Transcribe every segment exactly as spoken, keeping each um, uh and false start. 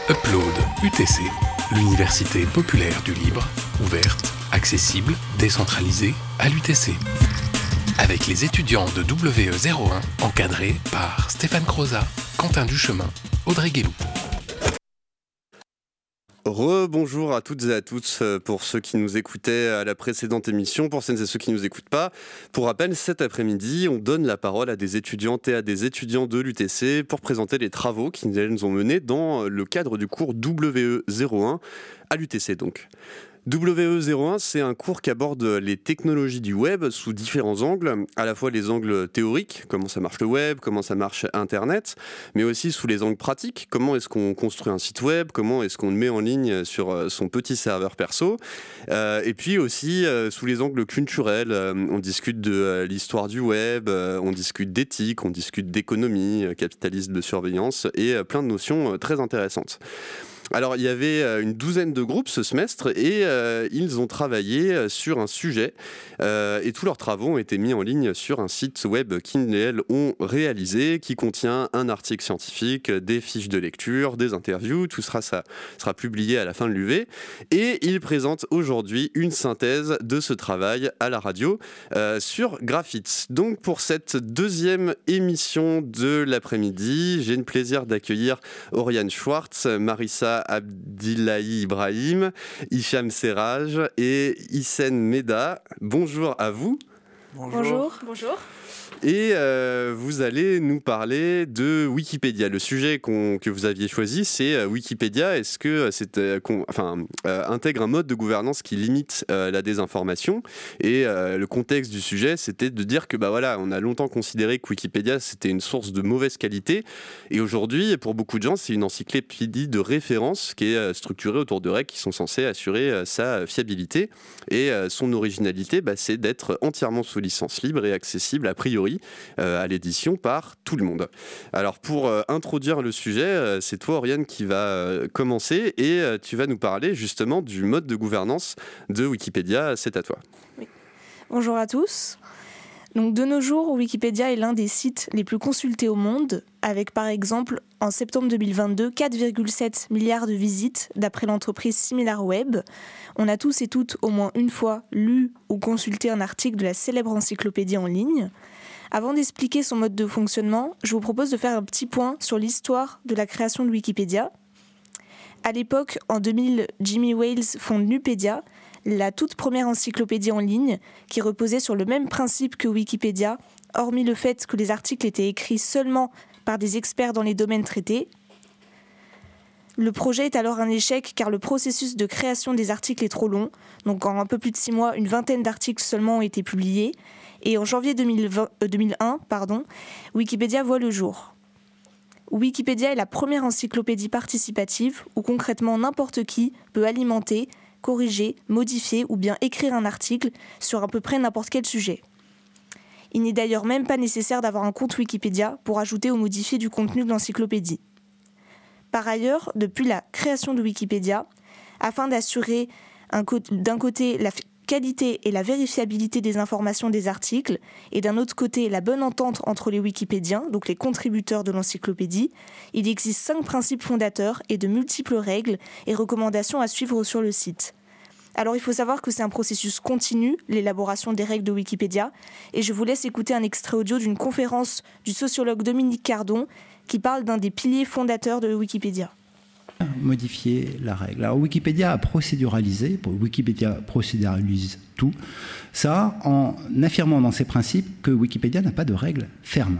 Upload U T C, l'université populaire du libre, ouverte, accessible, décentralisée à l'U T C. Avec les étudiants de W E zéro un, encadrés par Stéphane Croza, Quentin Duchemin, Audrey Guélou. Rebonjour à toutes et à tous pour ceux qui nous écoutaient à la précédente émission, pour celles et ceux qui ne nous écoutent pas. Pour rappel, cet après-midi, on donne la parole à des étudiantes et à des étudiants de l'U T C pour présenter les travaux qu'ils nous ont menés dans le cadre du cours W E zéro un à l'U T C donc. W E zéro un, c'est un cours qui aborde les technologies du web sous différents angles, à la fois les angles théoriques, comment ça marche le web, comment ça marche Internet, mais aussi sous les angles pratiques, comment est-ce qu'on construit un site web, comment est-ce qu'on le met en ligne sur son petit serveur perso, euh, et puis aussi euh, sous les angles culturels, euh, on discute de euh, l'histoire du web, euh, on discute d'éthique, on discute d'économie, euh, capitalisme de surveillance, et euh, plein de notions euh, très intéressantes. Alors, il y avait une douzaine de groupes ce semestre et euh, ils ont travaillé sur un sujet euh, et tous leurs travaux ont été mis en ligne sur un site web qu'ils ont réalisé qui contient un article scientifique, des fiches de lecture, des interviews, tout sera, ça sera publié à la fin de l'U V et ils présentent aujourd'hui une synthèse de ce travail à la radio euh, sur Graphite. Donc, pour cette deuxième émission de l'après-midi, j'ai le plaisir d'accueillir Oriane Schwartz, Marissa Abdillahi Ibrahim, Hicham Serraj et Hissène Meda. Bonjour à vous. Bonjour. Bonjour. Bonjour. Et euh, vous allez nous parler de Wikipédia. Le sujet qu'on, que vous aviez choisi, c'est euh, Wikipédia. Est-ce que c'est, euh, enfin, euh, intègre un mode de gouvernance qui limite euh, la désinformation ? Et euh, le contexte du sujet, c'était de dire que bah voilà, on a longtemps considéré que Wikipédia c'était une source de mauvaise qualité. Et aujourd'hui, pour beaucoup de gens, c'est une encyclopédie de référence qui est euh, structurée autour de règles qui sont censées assurer euh, sa fiabilité. Et euh, son originalité, bah, c'est d'être entièrement sous licence libre et accessible a priori Euh, à l'édition par tout le monde. Alors pour euh, introduire le sujet, euh, c'est toi Oriane qui va euh, commencer et euh, tu vas nous parler justement du mode de gouvernance de Wikipédia. C'est à toi. Oui. Bonjour à tous. Donc de nos jours, Wikipédia est l'un des sites les plus consultés au monde, avec par exemple en septembre deux mille vingt-deux quatre virgule sept milliards de visites d'après l'entreprise SimilarWeb. On a tous et toutes au moins une fois lu ou consulté un article de la célèbre encyclopédie en ligne. Avant d'expliquer son mode de fonctionnement, je vous propose de faire un petit point sur l'histoire de la création de Wikipédia. À l'époque, en deux mille, Jimmy Wales fonde Nupedia, la toute première encyclopédie en ligne qui reposait sur le même principe que Wikipédia, hormis le fait que les articles étaient écrits seulement par des experts dans les domaines traités. Le projet est alors un échec car le processus de création des articles est trop long. Donc en un peu plus de six mois, une vingtaine d'articles seulement ont été publiés. Et en janvier deux mille vingt, euh, deux mille un, pardon, Wikipédia voit le jour. Wikipédia est la première encyclopédie participative où concrètement n'importe qui peut alimenter, corriger, modifier ou bien écrire un article sur à peu près n'importe quel sujet. Il n'est d'ailleurs même pas nécessaire d'avoir un compte Wikipédia pour ajouter ou modifier du contenu de l'encyclopédie. Par ailleurs, depuis la création de Wikipédia, afin d'assurer un co- d'un côté la qualité et la vérifiabilité des informations des articles, et d'un autre côté la bonne entente entre les Wikipédiens, donc les contributeurs de l'encyclopédie, il existe cinq principes fondateurs et de multiples règles et recommandations à suivre sur le site. Alors il faut savoir que c'est un processus continu, l'élaboration des règles de Wikipédia, et je vous laisse écouter un extrait audio d'une conférence du sociologue Dominique Cardon qui parle d'un des piliers fondateurs de Wikipédia. Modifier la règle. Alors Wikipédia a procéduralisé, Wikipédia procéduralise tout, ça en affirmant dans ses principes que Wikipédia n'a pas de règles fermes.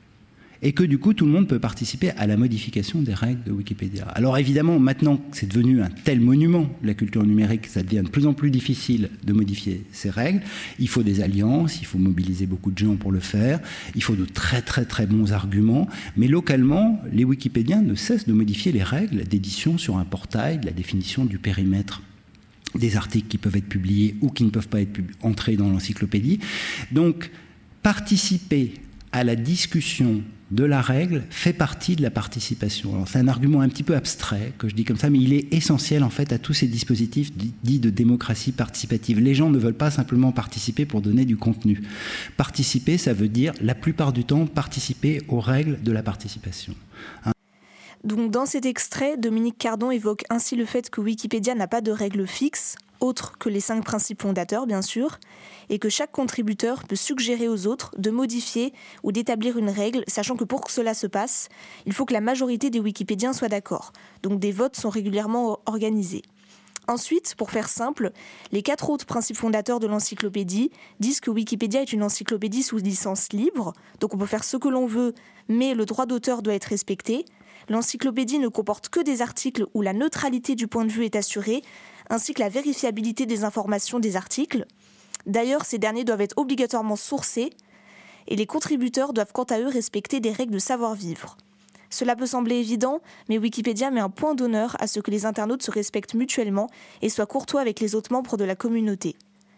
Et que du coup, tout le monde peut participer à la modification des règles de Wikipédia. Alors évidemment, maintenant que c'est devenu un tel monument, la culture numérique, ça devient de plus en plus difficile de modifier ces règles. Il faut des alliances, il faut mobiliser beaucoup de gens pour le faire, il faut de très très très bons arguments, mais localement, les Wikipédiens ne cessent de modifier les règles d'édition sur un portail, de la définition du périmètre des articles qui peuvent être publiés ou qui ne peuvent pas être pub- entrés dans l'encyclopédie. Donc, participer à la discussion de la règle fait partie de la participation. Alors, c'est un argument un petit peu abstrait que je dis comme ça, mais il est essentiel en fait à tous ces dispositifs dits de démocratie participative. Les gens ne veulent pas simplement participer pour donner du contenu. Participer, ça veut dire la plupart du temps participer aux règles de la participation. Hein? Donc, dans cet extrait, Dominique Cardon évoque ainsi le fait que Wikipédia n'a pas de règles fixes, autres que les cinq principes fondateurs, bien sûr, et que chaque contributeur peut suggérer aux autres de modifier ou d'établir une règle, sachant que pour que cela se passe, il faut que la majorité des Wikipédiens soient d'accord. Donc, des votes sont régulièrement organisés. Ensuite, pour faire simple, les quatre autres principes fondateurs de l'encyclopédie disent que Wikipédia est une encyclopédie sous licence libre, donc on peut faire ce que l'on veut, mais le droit d'auteur doit être respecté. L'encyclopédie ne comporte que des articles où la neutralité du point de vue est assurée, ainsi que la vérifiabilité des informations des articles. D'ailleurs, ces derniers doivent être obligatoirement sourcés, et les contributeurs doivent quant à eux respecter des règles de savoir-vivre. Cela peut sembler évident, mais Wikipédia met un point d'honneur à ce que les internautes se respectent mutuellement et soient courtois avec les autres membres de la communauté.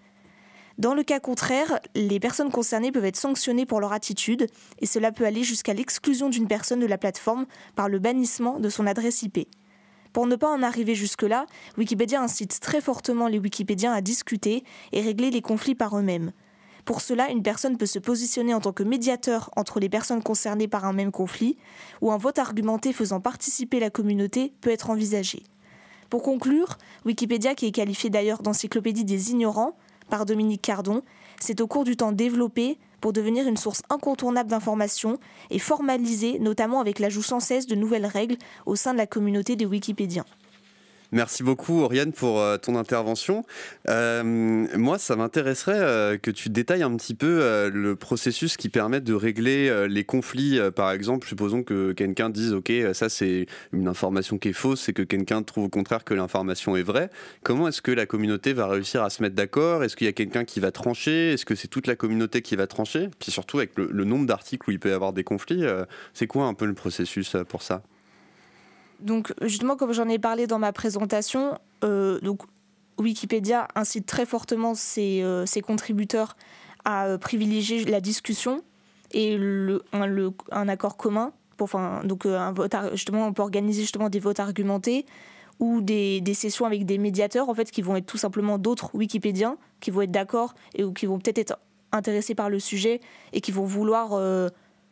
Dans le cas contraire, les personnes concernées peuvent être sanctionnées pour leur attitude, et cela peut aller jusqu'à l'exclusion d'une personne de la plateforme par le bannissement de son adresse I P. Pour ne pas en arriver jusque-là, Wikipédia incite très fortement les Wikipédiens à discuter et régler les conflits par eux-mêmes. Pour cela, une personne peut se positionner en tant que médiateur entre les personnes concernées par un même conflit, ou un vote argumenté faisant participer la communauté peut être envisagé. Pour conclure, Wikipédia, qui est qualifié d'ailleurs d'encyclopédie des ignorants par Dominique Cardon, s'est au cours du temps développée pour devenir une source incontournable d'informations et formalisée notamment avec l'ajout sans cesse de nouvelles règles au sein de la communauté des Wikipédiens. Merci beaucoup, Oriane, pour euh, ton intervention. Euh, moi, ça m'intéresserait euh, que tu détailles un petit peu euh, le processus qui permet de régler euh, les conflits. Euh, par exemple, supposons que quelqu'un dise « Ok, ça c'est une information qui est fausse » et que quelqu'un trouve au contraire que l'information est vraie. Comment est-ce que la communauté va réussir à se mettre d'accord ? Est-ce qu'il y a quelqu'un qui va trancher ? Est-ce que c'est toute la communauté qui va trancher ? Puis surtout, avec le, le nombre d'articles où il peut y avoir des conflits, euh, c'est quoi un peu le processus euh, pour ça ? Donc justement, comme j'en ai parlé dans ma présentation, euh, donc Wikipédia incite très fortement ses, euh, ses contributeurs à euh, privilégier la discussion et le, un, le, un accord commun. Pour, enfin, donc euh, un vote, justement, on peut organiser justement des votes argumentés ou des, des sessions avec des médiateurs en fait, qui vont être tout simplement d'autres Wikipédiens qui vont être d'accord et ou qui vont peut-être être intéressés par le sujet et qui vont vouloir euh,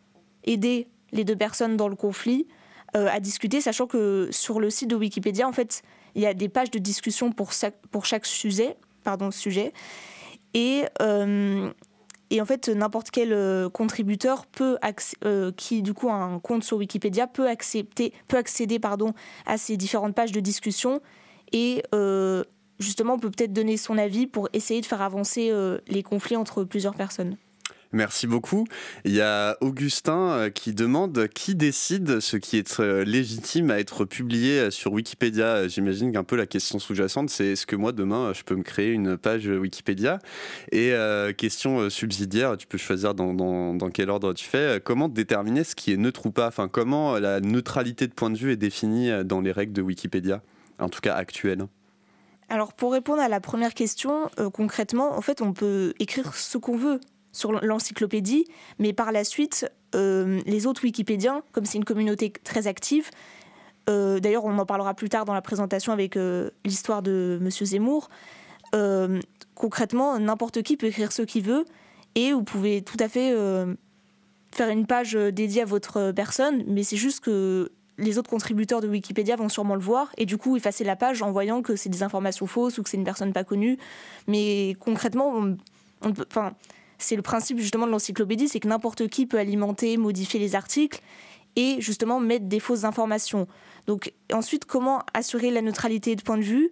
aider les deux personnes dans le conflit. Euh, à discuter, sachant que sur le site de Wikipédia, en fait, il y a des pages de discussion pour chaque, pour chaque sujet, pardon, sujet, et, euh, et en fait, n'importe quel euh, contributeur peut acc- euh, qui du coup a un compte sur Wikipédia peut accepter, peut accéder, pardon, à ces différentes pages de discussion et euh, justement, on peut peut-être donner son avis pour essayer de faire avancer euh, les conflits entre plusieurs personnes. Merci beaucoup. Il y a Augustin qui demande qui décide ce qui est légitime à être publié sur Wikipédia. J'imagine qu'un peu la question sous-jacente, c'est est-ce que moi demain je peux me créer une page Wikipédia ? Et euh, question subsidiaire, tu peux choisir dans, dans, dans quel ordre tu fais. Comment déterminer ce qui est neutre ou pas ? Enfin, comment la neutralité de point de vue est définie dans les règles de Wikipédia, en tout cas actuelles ? Alors pour répondre à la première question, euh, concrètement, en fait, on peut écrire ce qu'on veut sur l'encyclopédie, mais par la suite, euh, les autres Wikipédiens, comme c'est une communauté très active, euh, d'ailleurs on en parlera plus tard dans la présentation avec euh, l'histoire de Monsieur Zemmour, euh, concrètement, n'importe qui peut écrire ce qu'il veut, et vous pouvez tout à fait euh, faire une page dédiée à votre personne, mais c'est juste que les autres contributeurs de Wikipédia vont sûrement le voir, et du coup effacer la page en voyant que c'est des informations fausses ou que c'est une personne pas connue, mais concrètement, on, on peut... Enfin, c'est le principe justement de l'encyclopédie, c'est que n'importe qui peut alimenter, modifier les articles et justement mettre des fausses informations. Donc ensuite, comment assurer la neutralité de point de vue ?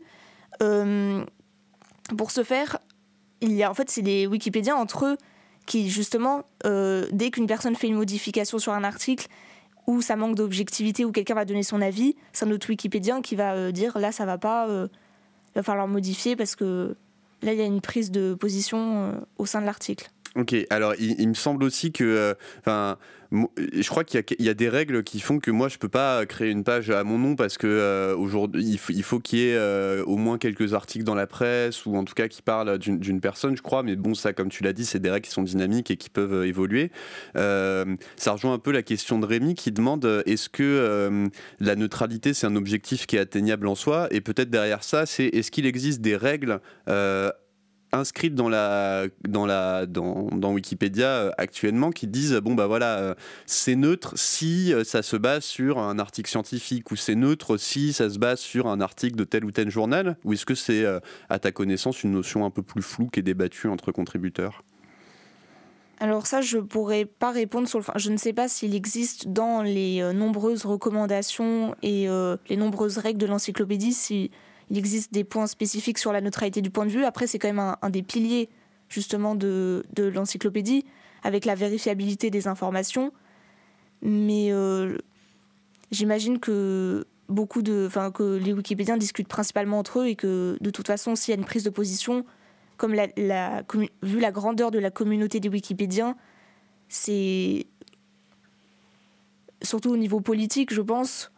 euh, Pour ce faire, il y a en fait c'est les Wikipédiens entre eux qui justement, euh, dès qu'une personne fait une modification sur un article où ça manque d'objectivité ou quelqu'un va donner son avis, c'est un autre Wikipédien qui va euh, dire là ça va pas, euh, il va falloir modifier parce que là il y a une prise de position euh, au sein de l'article. Ok, alors il, il me semble aussi que, enfin, euh, je crois qu'il y a, il y a des règles qui font que moi je peux pas créer une page à mon nom parce que euh, aujourd'hui il faut, il faut qu'il y ait euh, au moins quelques articles dans la presse ou en tout cas qui parlent d'une, d'une personne, je crois. Mais bon, ça, comme tu l'as dit, c'est des règles qui sont dynamiques et qui peuvent euh, évoluer. Euh, ça rejoint un peu la question de Rémi qui demande est-ce que euh, la neutralité c'est un objectif qui est atteignable en soi, et peut-être derrière ça, c'est est-ce qu'il existe des règles euh, inscrites dans, la, dans, la, dans, dans Wikipédia euh, actuellement qui disent bon bah voilà euh, c'est neutre si euh, ça se base sur un article scientifique, ou c'est neutre si ça se base sur un article de tel ou tel journal, ou est-ce que c'est euh, à ta connaissance une notion un peu plus floue qui est débattue entre contributeurs? Alors ça, je pourrais pas répondre sur le... Enfin, je ne sais pas s'il existe dans les euh, nombreuses recommandations et euh, les nombreuses règles de l'encyclopédie, s'il existe des points spécifiques sur la neutralité du point de vue. Après, c'est quand même un, un des piliers justement de, de l'encyclopédie, avec la vérifiabilité des informations. Mais euh, j'imagine que beaucoup de... Enfin, que les Wikipédiens discutent principalement entre eux, et que de toute façon, s'il y a une prise de position... Comme la, la, vu la grandeur de la communauté des Wikipédiens, c'est surtout au niveau politique, je pense,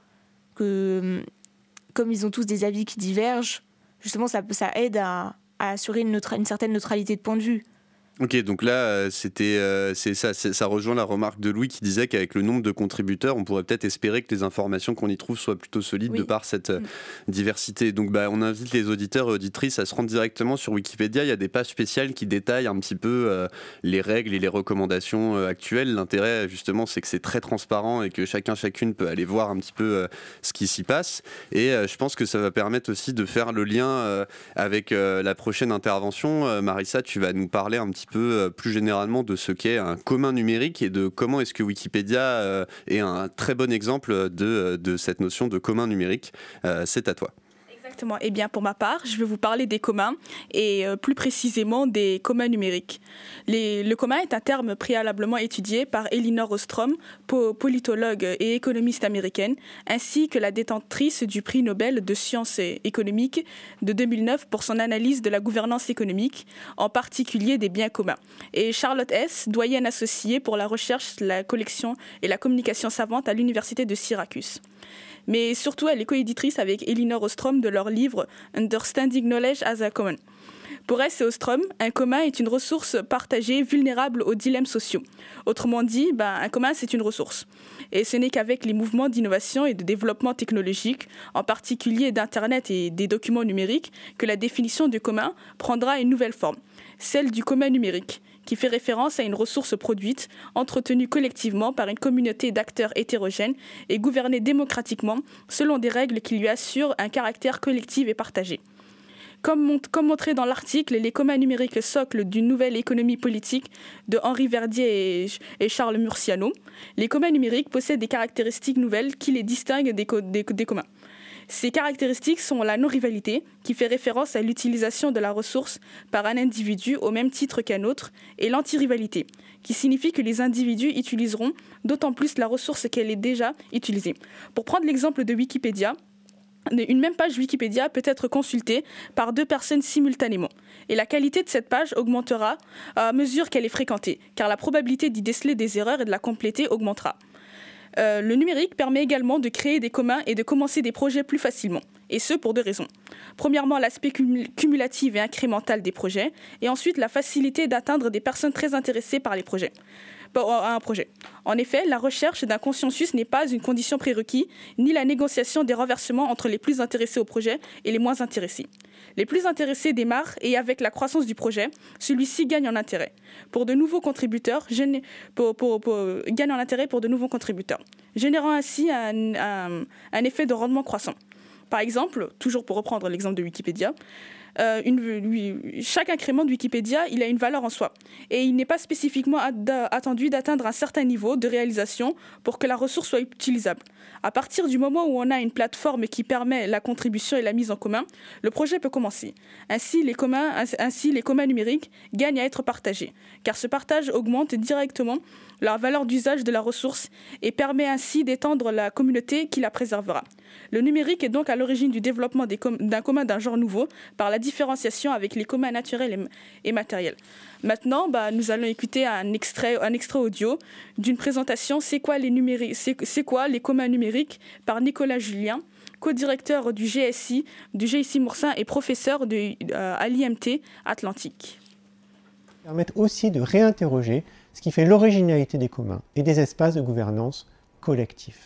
que comme ils ont tous des avis qui divergent, justement, ça, ça aide à, à assurer une, neutra, une certaine neutralité de point de vue. Ok, donc là, c'était, euh, c'est ça, c'est, ça rejoint la remarque de Louis qui disait qu'avec le nombre de contributeurs, on pourrait peut-être espérer que les informations qu'on y trouve soient plutôt solides, oui, de par cette euh, diversité. Donc bah, on invite les auditeurs et auditrices à se rendre directement sur Wikipédia. Il y a des pages spéciales qui détaillent un petit peu euh, les règles et les recommandations euh, actuelles. L'intérêt, justement, c'est que c'est très transparent et que chacun, chacune peut aller voir un petit peu euh, ce qui s'y passe. Et euh, je pense que ça va permettre aussi de faire le lien euh, avec euh, la prochaine intervention. Euh, Marissa, tu vas nous parler un petit peu peu plus généralement de ce qu'est un commun numérique et de comment est-ce que Wikipédia euh, est un très bon exemple de, de cette notion de commun numérique. Euh, c'est à toi. Exactement. Eh bien, pour ma part, je vais vous parler des communs et euh, plus précisément des communs numériques. Les, le commun est un terme préalablement étudié par Elinor Ostrom, po- politologue et économiste américaine, ainsi que la détentrice du prix Nobel de sciences économiques de deux mille neuf pour son analyse de la gouvernance économique, en particulier des biens communs. Et Charlotte Hess, doyenne associée pour la recherche, la collection et la communication savante à l'université de Syracuse. Mais surtout, elle est coéditrice avec Elinor Ostrom de leur livre « Understanding Knowledge as a Common ». Pour Hess et Ostrom, un commun est une ressource partagée vulnérable aux dilemmes sociaux. Autrement dit, ben, un commun, c'est une ressource. Et ce n'est qu'avec les mouvements d'innovation et de développement technologique, en particulier d'Internet et des documents numériques, que la définition du commun prendra une nouvelle forme, celle du commun numérique, qui fait référence à une ressource produite, entretenue collectivement par une communauté d'acteurs hétérogènes et gouvernée démocratiquement selon des règles qui lui assurent un caractère collectif et partagé. Comme, mont- comme montré dans l'article « Les communs numériques socles d'une nouvelle économie politique » de Henri Verdier et, et Charles Murciano, les communs numériques possèdent des caractéristiques nouvelles qui les distinguent des, co- des, des communs. Ces caractéristiques sont la non-rivalité, qui fait référence à l'utilisation de la ressource par un individu au même titre qu'un autre, et l'anti-rivalité, qui signifie que les individus utiliseront d'autant plus la ressource qu'elle est déjà utilisée. Pour prendre l'exemple de Wikipédia, une même page Wikipédia peut être consultée par deux personnes simultanément. Et la qualité de cette page augmentera à mesure qu'elle est fréquentée, car la probabilité d'y déceler des erreurs et de la compléter augmentera. Euh, le numérique permet également de créer des communs et de commencer des projets plus facilement, et ce pour deux raisons. Premièrement, l'aspect cumulatif et incrémental des projets, et ensuite la facilité d'atteindre des personnes très intéressées par les projets. à un projet. En effet, la recherche d'un consensus n'est pas une condition prérequise, ni la négociation des renversements entre les plus intéressés au projet et les moins intéressés. Les plus intéressés démarrent et avec la croissance du projet, celui-ci gagne en intérêt. Pour de nouveaux contributeurs, gén... pour, pour, pour, gagne en intérêt pour de nouveaux contributeurs, générant ainsi un, un, un effet de rendement croissant. Par exemple, toujours pour reprendre l'exemple de Wikipédia, Euh, une, lui, chaque incrément de Wikipédia, il a une valeur en soi. Et il n'est pas spécifiquement ad, attendu d'atteindre un certain niveau de réalisation pour que la ressource soit utilisable. À partir du moment où on a une plateforme qui permet la contribution et la mise en commun, le projet peut commencer. Ainsi, les communs, ainsi, les communs numériques gagnent à être partagés, car ce partage augmente directement la valeur d'usage de la ressource et permet ainsi d'étendre la communauté qui la préservera. Le numérique est donc à l'origine du développement des com- d'un commun d'un genre nouveau par la différenciation avec les communs naturels et, et matériels. Maintenant, bah, nous allons écouter un extrait, un extrait audio d'une présentation « C'est quoi les, numéri- c'est, c'est quoi les communs numériques ?» par Nicolas Julien, co-directeur du G S I, du G S I Moursin et professeur de, euh, à l'I M T Atlantique. Permettent aussi de réinterroger ce qui fait l'originalité des communs et des espaces de gouvernance collectifs.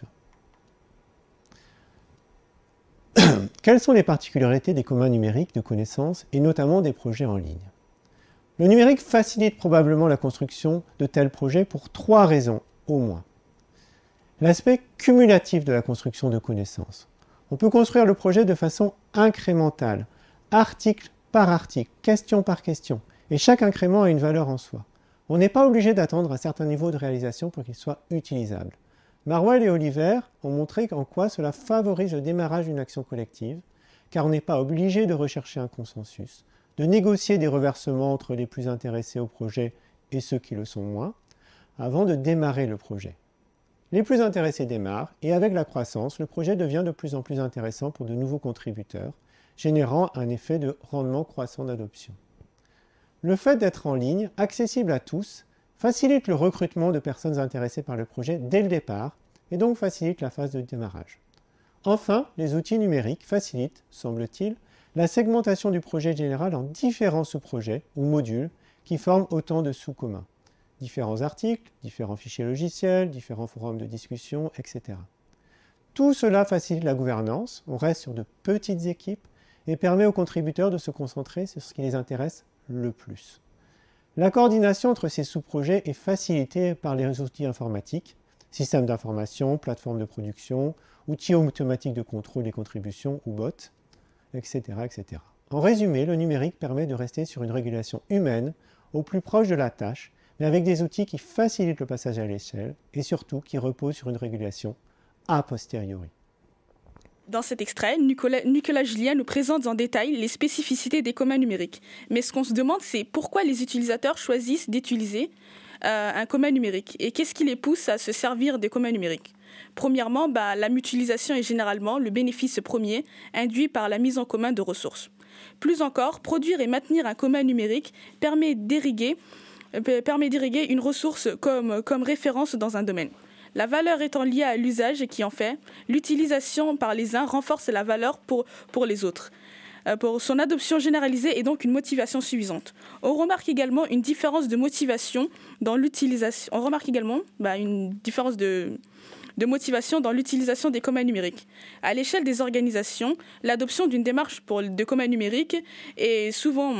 Quelles sont les particularités des communs numériques de connaissances et notamment des projets en ligne ? Le numérique facilite probablement la construction de tels projets pour trois raisons au moins. L'aspect cumulatif de la construction de connaissances. On peut construire le projet de façon incrémentale, article par article, question par question, et chaque incrément a une valeur en soi. On n'est pas obligé d'attendre un certain niveau de réalisation pour qu'il soit utilisable. Marwell et Oliver ont montré en quoi cela favorise le démarrage d'une action collective, car on n'est pas obligé de rechercher un consensus, de négocier des reversements entre les plus intéressés au projet et ceux qui le sont moins, avant de démarrer le projet. Les plus intéressés démarrent, et avec la croissance, le projet devient de plus en plus intéressant pour de nouveaux contributeurs, générant un effet de rendement croissant d'adoption. Le fait d'être en ligne, accessible à tous, facilite le recrutement de personnes intéressées par le projet dès le départ, et donc facilite la phase de démarrage. Enfin, les outils numériques facilitent, semble-t-il, la segmentation du projet général en différents sous-projets ou modules qui forment autant de sous-communs. Différents articles, différents fichiers logiciels, différents forums de discussion, et cetera. Tout cela facilite la gouvernance, on reste sur de petites équipes et permet aux contributeurs de se concentrer sur ce qui les intéresse le plus. La coordination entre ces sous-projets est facilitée par les outils informatiques, systèmes d'information, plateformes de production, outils automatiques de contrôle des contributions ou bots, et cetera, et cetera. En résumé, le numérique permet de rester sur une régulation humaine, au plus proche de la tâche, mais avec des outils qui facilitent le passage à l'échelle et surtout qui reposent sur une régulation a posteriori. Dans cet extrait, Nicolas, Nicolas Julien nous présente en détail les spécificités des communs numériques. Mais ce qu'on se demande, c'est pourquoi les utilisateurs choisissent d'utiliser euh, un commun numérique et qu'est-ce qui les pousse à se servir des communs numériques. Premièrement, bah, la mutualisation est généralement le bénéfice premier induit par la mise en commun de ressources. Plus encore, produire et maintenir un commun numérique permet d'irriguer, euh, permet d'irriguer une ressource comme, comme référence dans un domaine. La valeur étant liée à l'usage qui en fait, l'utilisation par les uns renforce la valeur pour, pour les autres. Euh, pour son adoption généralisée est donc une motivation suffisante. On remarque également une différence de motivation dans l'utilisation. On remarque également bah, une différence de, de motivation dans l'utilisation des communs numériques. À l'échelle des organisations, l'adoption d'une démarche pour, de communs numériques est souvent...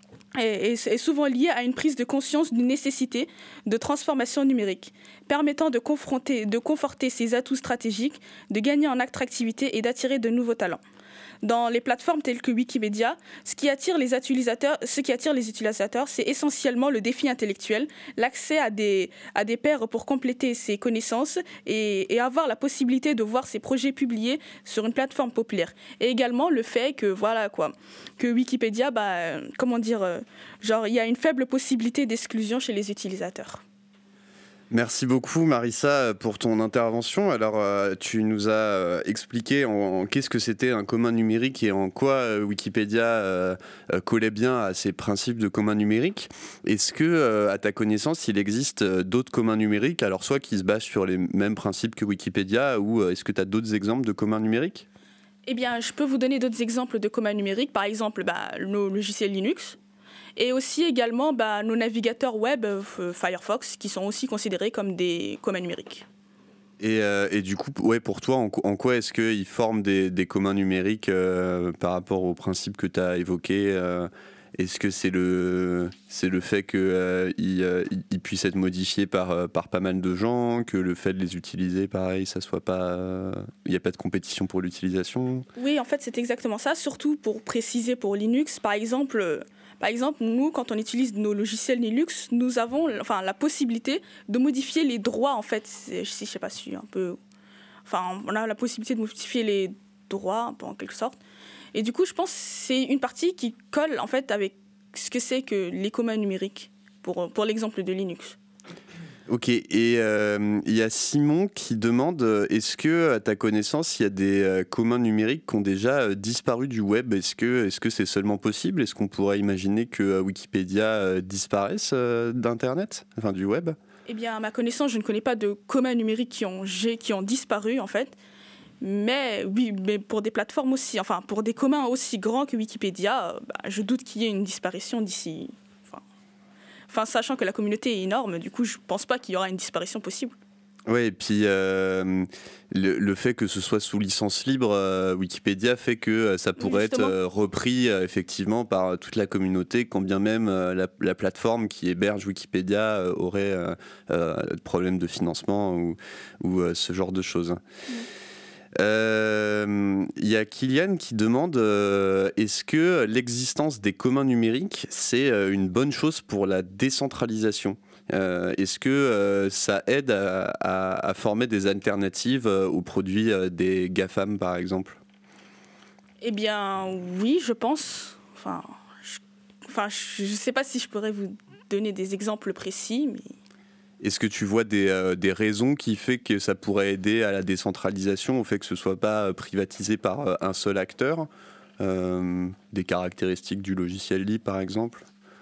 est souvent liée à une prise de conscience d'une nécessité de transformation numérique, permettant de, confronter, de conforter ses atouts stratégiques, de gagner en attractivité et d'attirer de nouveaux talents. Dans les plateformes telles que Wikipédia, ce qui attire les utilisateurs, ce qui attire les utilisateurs, c'est essentiellement le défi intellectuel, l'accès à des, à des pairs pour compléter ses connaissances et, et avoir la possibilité de voir ses projets publiés sur une plateforme populaire. Et également le fait que, voilà quoi, que Wikipédia, bah, comment dire, euh, genre, il y a une faible possibilité d'exclusion chez les utilisateurs. Merci beaucoup Marissa pour ton intervention. Alors euh, tu nous as euh, expliqué en, en qu'est-ce que c'était un commun numérique et en quoi euh, Wikipédia euh, euh, collait bien à ces principes de commun numérique. Est-ce que euh, à ta connaissance il existe euh, d'autres communs numériques, alors soit qui se basent sur les mêmes principes que Wikipédia, ou euh, est-ce que tu as d'autres exemples de communs numériques ? Eh bien, je peux vous donner d'autres exemples de communs numériques, par exemple bah, nos logiciels Linux. Et aussi également bah, nos navigateurs web euh, Firefox qui sont aussi considérés comme des communs numériques. Et, euh, et du coup, ouais, pour toi, en, en quoi est-ce qu'ils forment des, des communs numériques euh, par rapport aux principes que tu as évoqués euh, Est-ce que c'est le, c'est le fait qu'ils euh, euh, ils puissent être modifiés par, par pas mal de gens, que le fait de les utiliser, pareil, ça soit pas, il n'y a pas de compétition pour l'utilisation ? Oui, en fait, c'est exactement ça. Surtout pour préciser pour Linux, par exemple... Par exemple, nous, quand on utilise nos logiciels Linux, nous avons enfin, la possibilité de modifier les droits, en fait. Je ne sais pas si un peu... Enfin, on a la possibilité de modifier les droits, en quelque sorte. Et du coup, je pense que c'est une partie qui colle, en fait, avec ce que c'est que les communs numériques, pour, pour l'exemple de Linux. Ok, et il euh, y a Simon qui demande, est-ce que, à ta connaissance, il y a des euh, communs numériques qui ont déjà euh, disparu du web ? Est-ce que, est-ce que c'est seulement possible ? Est-ce qu'on pourrait imaginer que euh, Wikipédia euh, disparaisse euh, d'Internet, enfin du web ? Eh bien, à ma connaissance, je ne connais pas de communs numériques qui ont, qui ont disparu, en fait. Mais oui, mais pour des plateformes aussi, enfin, pour des communs aussi grands que Wikipédia, euh, bah, je doute qu'il y ait une disparition d'ici... Enfin, sachant que la communauté est énorme, du coup, je ne pense pas qu'il y aura une disparition possible. Oui, et puis euh, le, le fait que ce soit sous licence libre, euh, Wikipédia fait que euh, ça pourrait être euh, repris euh, effectivement par toute la communauté, quand bien même euh, la, la plateforme qui héberge Wikipédia euh, aurait euh, euh, problème de financement ou, ou euh, ce genre de choses. Mmh. Il euh, y a Kylian qui demande euh, est-ce que l'existence des communs numériques c'est euh, une bonne chose pour la décentralisation ? Euh, est-ce que euh, ça aide à, à, à former des alternatives euh, aux produits euh, des GAFAM par exemple ? Eh bien oui, je pense. Enfin, je, enfin, je ne sais pas si je pourrais vous donner des exemples précis, mais... Est-ce que tu vois des, euh, des raisons qui fait que ça pourrait aider à la décentralisation, au fait que ce ne soit pas privatisé par euh, un seul acteur, euh, des caractéristiques du logiciel libre par exemple ?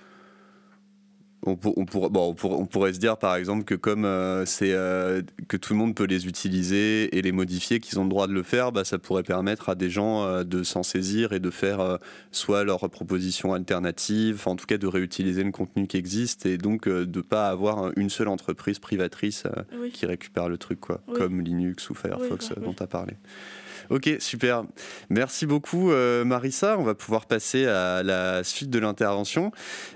On, pour, on, pour, bon, on, pour, on pourrait se dire par exemple que comme euh, c'est euh, que tout le monde peut les utiliser et les modifier, qu'ils ont le droit de le faire, bah, ça pourrait permettre à des gens euh, de s'en saisir et de faire euh, soit leurs propositions alternatives, en tout cas de réutiliser le contenu qui existe et donc euh, de ne pas avoir une seule entreprise privatrice euh, oui. qui récupère le truc, quoi, oui. comme Linux ou Firefox oui, bah, dont oui. tu as parlé. Ok, super. Merci beaucoup, euh, Marissa. On va pouvoir passer à la suite de l'intervention.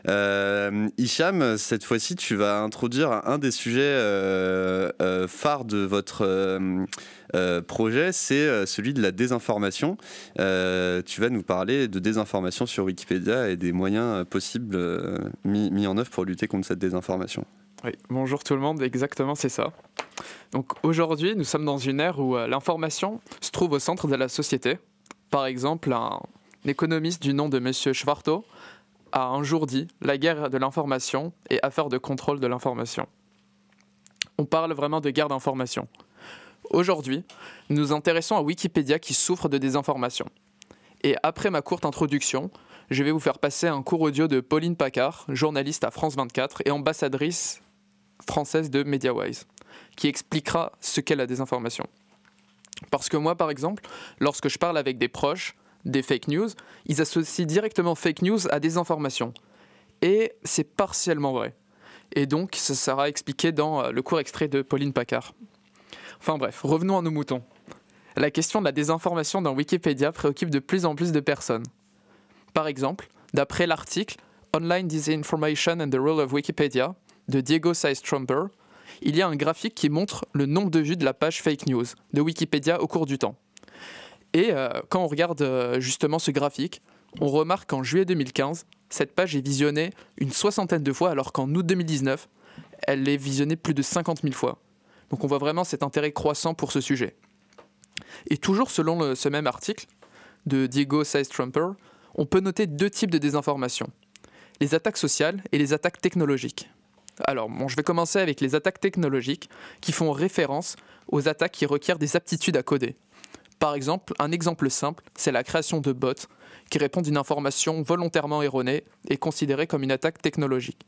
Euh, Hicham, cette fois-ci, tu vas introduire un des sujets euh, euh, phares de votre euh, euh, projet, c'est celui de la désinformation. Euh, tu vas nous parler de désinformation sur Wikipédia et des moyens possibles euh, mis, mis en œuvre pour lutter contre cette désinformation. Oui, bonjour tout le monde, exactement c'est ça. Donc aujourd'hui, nous sommes dans une ère où euh, l'information se trouve au centre de la société. Par exemple, un, un économiste du nom de Monsieur Schwartau a un jour dit « La guerre de l'information est affaire de contrôle de l'information ». On parle vraiment de guerre d'information. Aujourd'hui, nous nous intéressons à Wikipédia qui souffre de désinformation. Et après ma courte introduction, je vais vous faire passer un court audio de Pauline Paccard, journaliste à France vingt-quatre et ambassadrice française de MediaWise, qui expliquera ce qu'est la désinformation. Parce que moi, par exemple, lorsque je parle avec des proches des fake news, ils associent directement fake news à désinformation. Et c'est partiellement vrai. Et donc, ça sera expliqué dans le court extrait de Pauline Paccard. Enfin bref, revenons à nos moutons. La question de la désinformation dans Wikipédia préoccupe de plus en plus de personnes. Par exemple, d'après l'article « Online Disinformation and the Role of Wikipedia » de Diego Saez-Tromper, il y a un graphique qui montre le nombre de vues de la page fake news de Wikipédia au cours du temps. Et euh, quand on regarde euh, justement ce graphique, on remarque qu'en juillet deux mille quinze, cette page est visionnée une soixantaine de fois, alors qu'en août deux mille dix-neuf, elle est visionnée plus de cinquante mille fois. Donc on voit vraiment cet intérêt croissant pour ce sujet. Et toujours selon le, ce même article de Diego Saez-Tromper, on peut noter deux types de désinformation, les attaques sociales et les attaques technologiques. Alors, bon, je vais commencer avec les attaques technologiques qui font référence aux attaques qui requièrent des aptitudes à coder. Par exemple, un exemple simple, c'est la création de bots qui répondent à une information volontairement erronée et considérée comme une attaque technologique.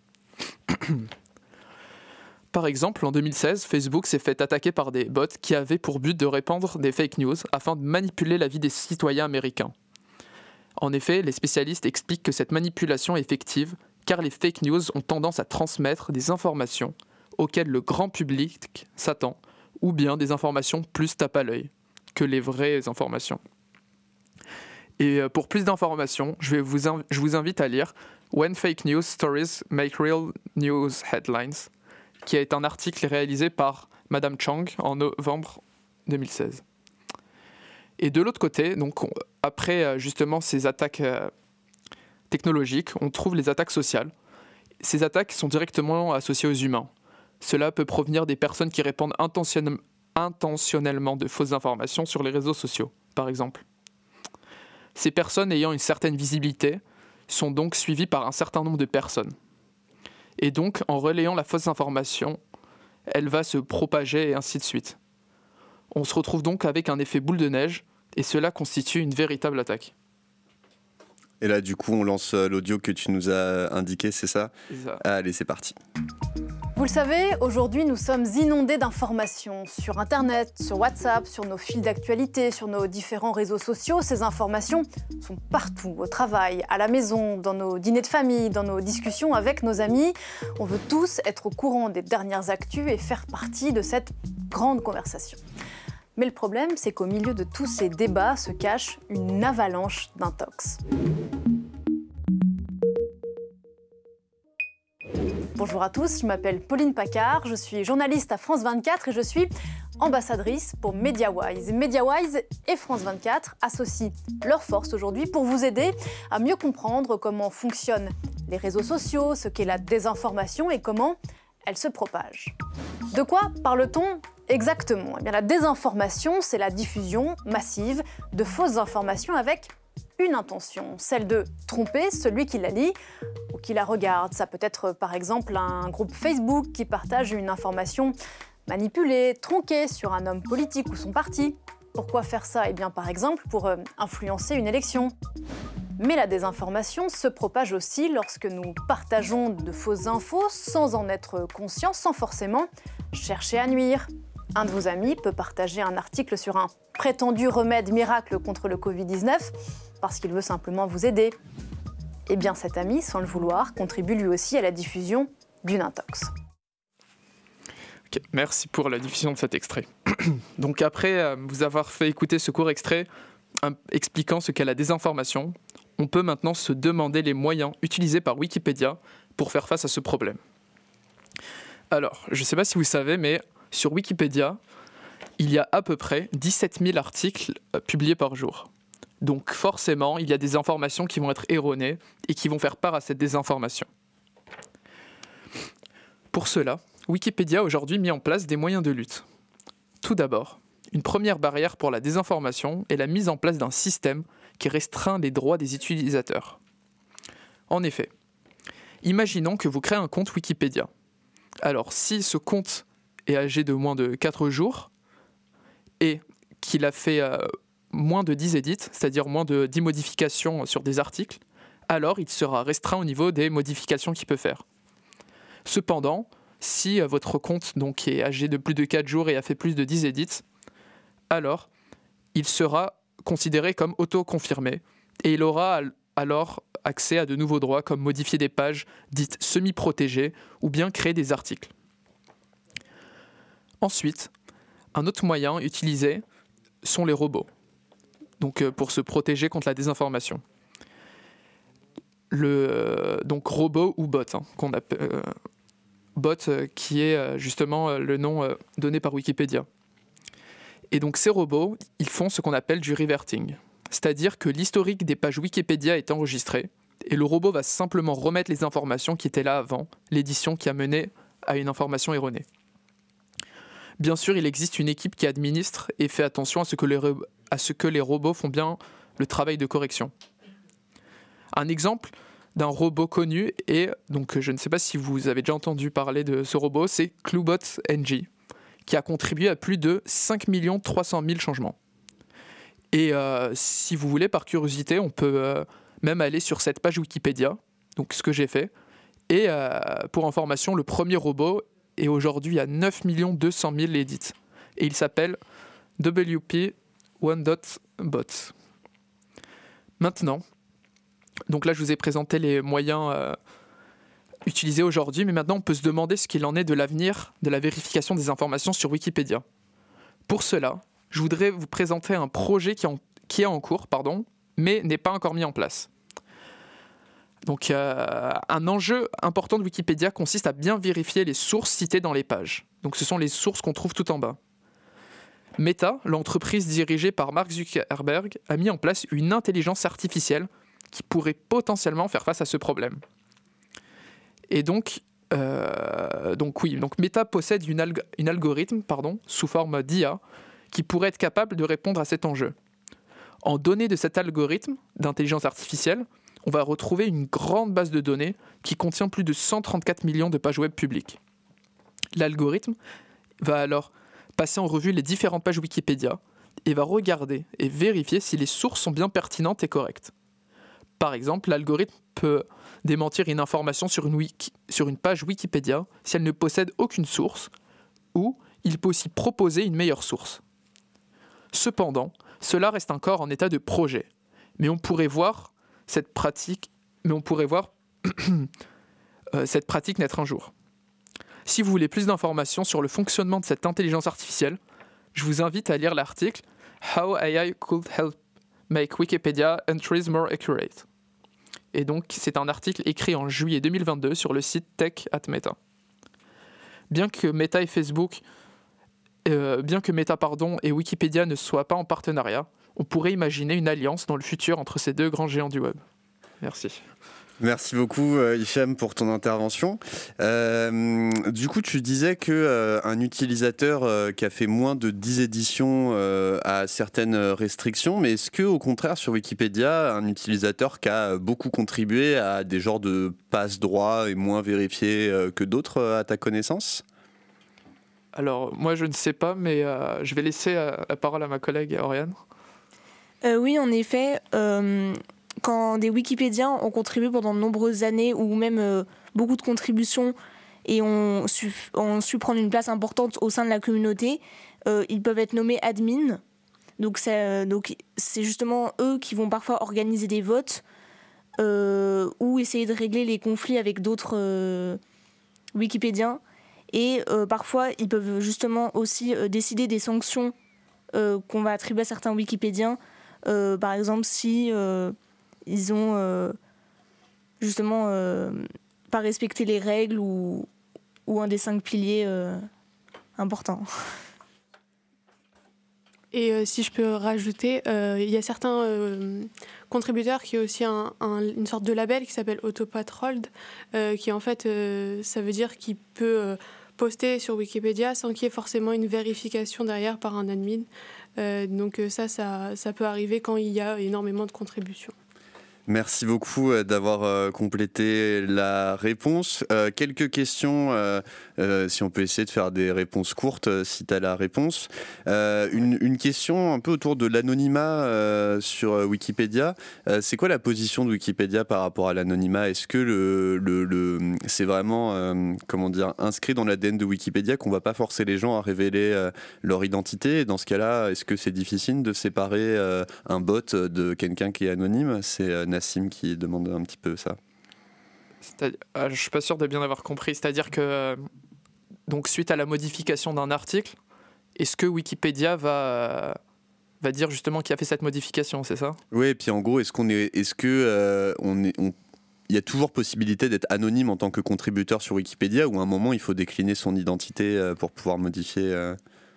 Par exemple, en deux mille seize, Facebook s'est fait attaquer par des bots qui avaient pour but de répandre des fake news afin de manipuler la vie des citoyens américains. En effet, les spécialistes expliquent que cette manipulation est effective car les fake news ont tendance à transmettre des informations auxquelles le grand public s'attend, ou bien des informations plus tape à l'œil que les vraies informations. Et pour plus d'informations, je, vais vous inv- je vous invite à lire « When Fake News Stories Make Real News Headlines », qui est un article réalisé par Madame Chang en novembre deux mille seize. Et de l'autre côté, donc, on, après justement ces attaques euh, technologiques, on trouve les attaques sociales. Ces attaques sont directement associées aux humains. Cela peut provenir des personnes qui répandent intentionne- intentionnellement de fausses informations sur les réseaux sociaux, par exemple. Ces personnes ayant une certaine visibilité sont donc suivies par un certain nombre de personnes. Et donc, en relayant la fausse information, elle va se propager et ainsi de suite. On se retrouve donc avec un effet boule de neige, et cela constitue une véritable attaque. Et là, du coup, on lance l'audio que tu nous as indiqué, c'est ça ? C'est ça. Allez, c'est parti. Vous le savez, aujourd'hui, nous sommes inondés d'informations sur Internet, sur WhatsApp, sur nos fils d'actualité, sur nos différents réseaux sociaux. Ces informations sont partout, au travail, à la maison, dans nos dîners de famille, dans nos discussions avec nos amis. On veut tous être au courant des dernières actus et faire partie de cette grande conversation. Mais le problème, c'est qu'au milieu de tous ces débats se cache une avalanche d'intox. Bonjour à tous, je m'appelle Pauline Paccard, je suis journaliste à France vingt-quatre et je suis ambassadrice pour MediaWise. MediaWise et France vingt-quatre associent leurs forces aujourd'hui pour vous aider à mieux comprendre comment fonctionnent les réseaux sociaux, ce qu'est la désinformation et comment elle se propage. De quoi parle-t-on exactement ? Eh bien, la désinformation, c'est la diffusion massive de fausses informations avec une intention, celle de tromper celui qui la lit ou qui la regarde. Ça peut être par exemple un groupe Facebook qui partage une information manipulée, tronquée sur un homme politique ou son parti. Pourquoi faire ça ? Eh bien par exemple pour euh, influencer une élection. Mais la désinformation se propage aussi lorsque nous partageons de fausses infos sans en être conscients, sans forcément chercher à nuire. Un de vos amis peut partager un article sur un prétendu remède miracle contre le covid dix-neuf parce qu'il veut simplement vous aider. Eh bien cet ami, sans le vouloir, contribue lui aussi à la diffusion d'une intox. Okay, merci pour la diffusion de cet extrait. Donc après euh, vous avoir fait écouter ce court extrait euh, expliquant ce qu'est la désinformation, on peut maintenant se demander les moyens utilisés par Wikipédia pour faire face à ce problème. Alors, je ne sais pas si vous savez, mais sur Wikipédia, il y a à peu près dix-sept mille articles euh, publiés par jour. Donc forcément, il y a des informations qui vont être erronées et qui vont faire part à cette désinformation. Pour cela, Wikipédia a aujourd'hui mis en place des moyens de lutte. Tout d'abord, une première barrière pour la désinformation est la mise en place d'un système qui restreint les droits des utilisateurs. En effet, imaginons que vous créez un compte Wikipédia. Alors si ce compte est âgé de moins de quatre jours et qu'il a fait euh, moins de dix edits, c'est-à-dire moins de dix modifications sur des articles, alors il sera restreint au niveau des modifications qu'il peut faire. Cependant, si votre compte donc, est âgé de plus de quatre jours et a fait plus de dix edits, alors il sera considéré comme auto-confirmé et il aura alors accès à de nouveaux droits comme modifier des pages dites semi-protégées ou bien créer des articles. Ensuite, un autre moyen utilisé sont les robots. Donc euh, pour se protéger contre la désinformation. Le euh, donc robot ou bot, hein, qu'on appelle euh, bot, euh, qui est euh, justement euh, le nom euh, donné par Wikipédia. Et donc ces robots, ils font ce qu'on appelle du reverting, c'est-à-dire que l'historique des pages Wikipédia est enregistré et le robot va simplement remettre les informations qui étaient là avant l'édition qui a mené à une information erronée. Bien sûr, il existe une équipe qui administre et fait attention à ce que les, re- à ce que les robots font bien le travail de correction. Un exemple d'un robot connu est, donc je ne sais pas si vous avez déjà entendu parler de ce robot, c'est Cluebot N G, qui a contribué à plus de cinq millions trois cent mille changements. Et euh, si vous voulez, par curiosité, on peut euh, même aller sur cette page Wikipédia, donc ce que j'ai fait. Et euh, pour information, le premier robot est aujourd'hui à neuf millions deux cent mille edits. Et il s'appelle W P one dot bot. Maintenant, donc là je vous ai présenté les moyens euh, utilisés aujourd'hui, mais maintenant on peut se demander ce qu'il en est de l'avenir de la vérification des informations sur Wikipédia. Pour cela, je voudrais vous présenter un projet qui, en, qui est en cours, pardon, mais n'est pas encore mis en place. Donc, euh, un enjeu important de Wikipédia consiste à bien vérifier les sources citées dans les pages. Donc, ce sont les sources qu'on trouve tout en bas. Meta, l'entreprise dirigée par Mark Zuckerberg, a mis en place une intelligence artificielle qui pourrait potentiellement faire face à ce problème. Et donc, euh, donc oui, donc Meta possède une, alg- une algorithme, pardon, sous forme d'I A, qui pourrait être capable de répondre à cet enjeu. En données de cet algorithme d'intelligence artificielle, on va retrouver une grande base de données qui contient plus de cent trente-quatre millions de pages web publiques. L'algorithme va alors passer en revue les différentes pages Wikipédia et va regarder et vérifier si les sources sont bien pertinentes et correctes. Par exemple, l'algorithme peut démentir une information sur une, wiki, sur une page Wikipédia si elle ne possède aucune source, ou il peut aussi proposer une meilleure source. Cependant, cela reste encore en état de projet, mais on pourrait voir cette pratique, mais on pourrait voir euh, cette pratique naître un jour. Si vous voulez plus d'informations sur le fonctionnement de cette intelligence artificielle, je vous invite à lire l'article « How A I could help make Wikipedia entries more accurate ». Et donc, c'est un article écrit en juillet deux mille vingt-deux sur le site Tech at Meta. Bien que Meta et Facebook, euh, bien que Meta pardon, et Wikipédia ne soient pas en partenariat, on pourrait imaginer une alliance dans le futur entre ces deux grands géants du web. Merci. Merci beaucoup Hicham pour ton intervention. Euh, du coup, tu disais que euh, un utilisateur euh, qui a fait moins de dix éditions euh, a certaines restrictions, mais est-ce que au contraire sur Wikipédia, un utilisateur qui a beaucoup contribué a des genres de passe-droit et moins vérifiés euh, que d'autres euh, à ta connaissance ? Alors moi je ne sais pas, mais euh, je vais laisser euh, la parole à ma collègue Oriane. Euh, oui, en effet. Euh... Quand des Wikipédiens ont contribué pendant de nombreuses années ou même euh, beaucoup de contributions et ont su, ont su prendre une place importante au sein de la communauté, euh, ils peuvent être nommés admins. Donc c'est, donc c'est justement eux qui vont parfois organiser des votes euh, ou essayer de régler les conflits avec d'autres euh, Wikipédiens. Et euh, parfois, ils peuvent justement aussi euh, décider des sanctions euh, qu'on va attribuer à certains Wikipédiens. Euh, par exemple, si... Euh, ils ont euh, justement euh, pas respecté les règles ou, ou un des cinq piliers euh, importants. Et euh, si je peux rajouter, euh, il y a certains euh, contributeurs qui ont aussi un, un, une sorte de label qui s'appelle Autopatrolled, euh, qui en fait, euh, ça veut dire qu'il peut euh, poster sur Wikipédia sans qu'il y ait forcément une vérification derrière par un admin. Euh, donc ça, ça, ça peut arriver quand il y a énormément de contributions. Merci beaucoup d'avoir euh, complété la réponse. Euh, quelques questions, euh, euh, si on peut essayer de faire des réponses courtes, euh, si tu as la réponse. Euh, une, une question un peu autour de l'anonymat euh, sur Wikipédia. Euh, c'est quoi la position de Wikipédia par rapport à l'anonymat ? Est-ce que le, le, le, c'est vraiment euh, comment dire, inscrit dans l'A D N de Wikipédia qu'on ne va pas forcer les gens à révéler euh, leur identité ? Et dans ce cas-là, est-ce que c'est difficile de séparer euh, un bot de quelqu'un qui est anonyme ? C'est euh, Nassim qui demande un petit peu ça. Euh, je ne suis pas sûr de bien avoir compris. C'est-à-dire que, euh, donc, suite à la modification d'un article, est-ce que Wikipédia va, euh, va dire justement qui a fait cette modification, c'est ça ? Oui, et puis en gros, est-ce qu'on est, est-ce que euh, on est, on, il y a toujours possibilité d'être anonyme en tant que contributeur sur Wikipédia, ou à un moment il faut décliner son identité euh, pour pouvoir modifier euh...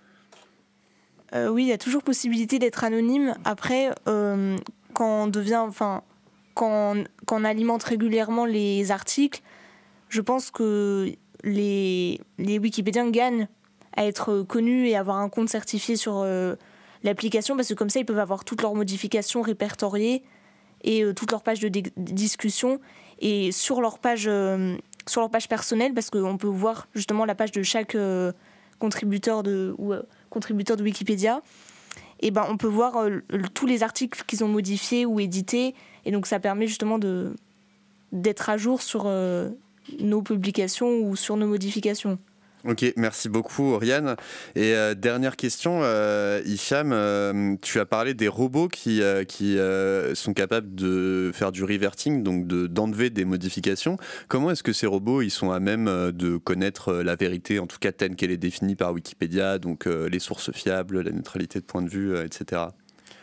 Euh, oui, il y a toujours possibilité d'être anonyme. Après, euh, quand on devient, enfin, quand on, quand on alimente régulièrement les articles, je pense que les, les Wikipédiens gagnent à être connus et avoir un compte certifié sur euh, l'application, parce que comme ça, ils peuvent avoir toutes leurs modifications répertoriées et euh, toutes leurs pages de dé- discussion, et sur leur page, euh, sur leur page personnelle, parce qu'on peut voir justement la page de chaque euh, contributeur de ou euh, contributeur de Wikipédia. Et ben on peut voir euh, tous les articles qu'ils ont modifiés ou édités, et donc ça permet justement de d'être à jour sur euh, nos publications ou sur nos modifications. Ok, merci beaucoup Oriane. Et euh, dernière question, euh, Hicham, euh, tu as parlé des robots qui, euh, qui euh, sont capables de faire du reverting, donc de, d'enlever des modifications. Comment est-ce que ces robots ils sont à même de connaître la vérité, en tout cas telle qu'elle est définie par Wikipédia, donc euh, les sources fiables, la neutralité de point de vue, euh, et cetera.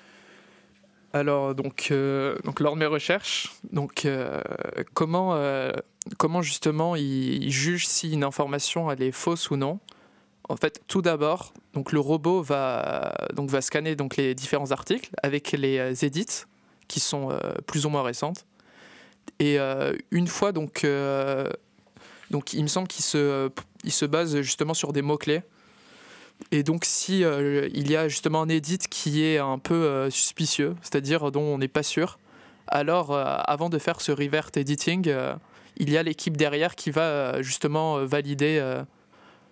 Alors, donc, euh, donc, lors de mes recherches, donc, euh, comment, euh, comment justement ils, ils jugent si une information elle est fausse ou non ? En fait, tout d'abord, donc, le robot va, donc, va scanner donc, les différents articles avec les euh, edits qui sont euh, plus ou moins récentes. Et euh, une fois, donc, euh, donc, il me semble qu'il se, il se base justement sur des mots-clés. Et donc si euh, il y a justement un edit qui est un peu euh, suspicieux, c'est-à-dire dont on n'est pas sûr, alors euh, avant de faire ce revert editing, euh, il y a l'équipe derrière qui va euh, justement euh, valider, euh,